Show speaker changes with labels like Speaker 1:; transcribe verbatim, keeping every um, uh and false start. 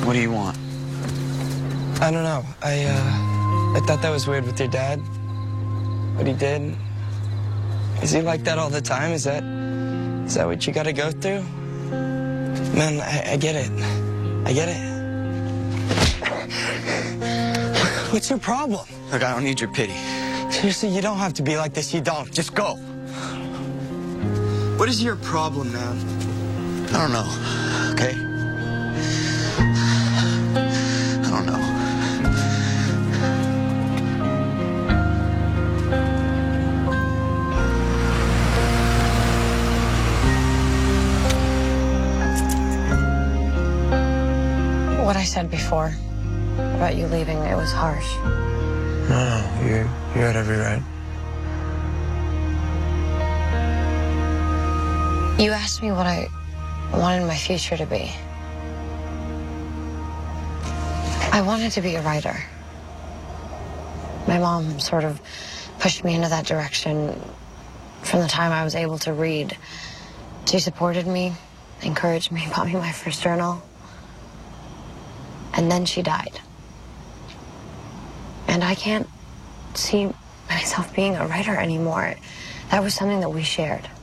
Speaker 1: What do you want?
Speaker 2: I don't know. I, uh, I thought that was weird with your dad. What he did. Is he like that all the time? Is that, is that what you gotta go through? Man, I, I get it. I get it. What's your problem?
Speaker 1: Look, I don't need your pity.
Speaker 2: Seriously, you don't have to be like this. You don't. Just go. What is your problem, man?
Speaker 1: I don't know, okay? I don't know.
Speaker 3: What I said before about you leaving, it was harsh.
Speaker 2: No, you, you had every right.
Speaker 3: You asked me what I wanted my future to be. I wanted to be a writer. My mom sort of pushed me into that direction from the time I was able to read. She supported me, encouraged me, bought me my first journal. And then she died. And I can't see myself being a writer anymore. That was something that we shared.